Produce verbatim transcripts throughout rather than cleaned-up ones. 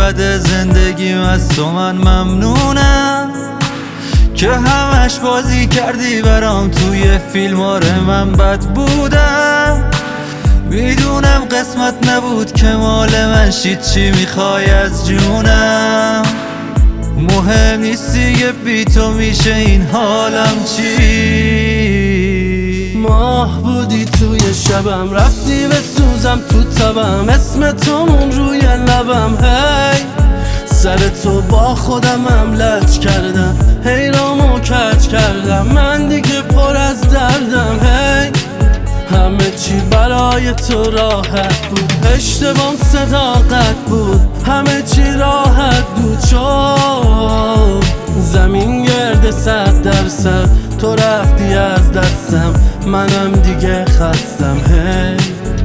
بد زندگیم از تو من ممنونم که همش بازی کردی برام توی فیلم. آره من بد بودم، میدونم قسمت نبود که مال من شید. چی میخوای از جونم؟ مهم نیست دیگه بی تو میشه این حالم چی؟ ماه بودی توی شبم، رفتی به سوزم تو تبم، اسم تومون روی لبم. هی سر تو با خودمم لج کردم، هی رامو کج کردم، من دیگه پر از دردم. هی همه چی برای تو راحت بود، اشتباهم صداقت بود، همه چی راحت بود شد. زمین گرد صد درصد، تو رفتی از دستم، منم دیگه خستم. هی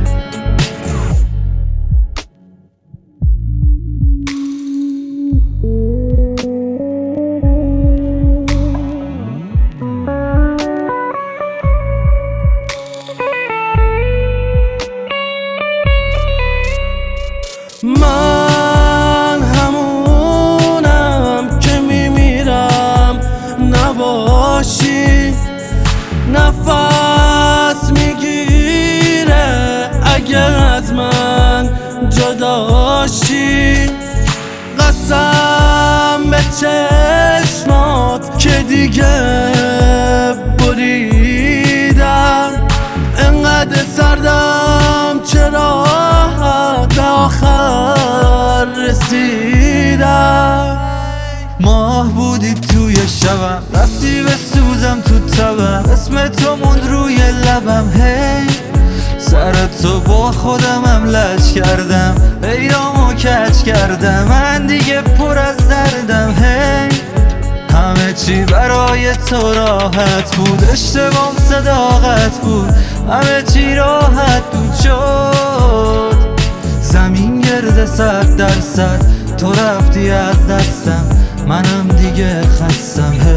من همونم که میمیرم نباشی، نفس میگیره اگر از من جداشی. قسم به چشمات که دیگه بریدم، انقدر سردم چرا به آخر رسیدم. ماه بودی توی شبم، رفتی به سوزم تو تبم، اسم تو موند روی لبم. هی سر تو با خودمم لج کردم، ایرامو کج کردم، من دیگه پر از دردم. هی همه چی برای تو راحت بود، اشتباهم صداقت بود، همه چی راحت بود شد. زمین گرد صد درصد، تو رفتی از دستم، منم دیگه خستم.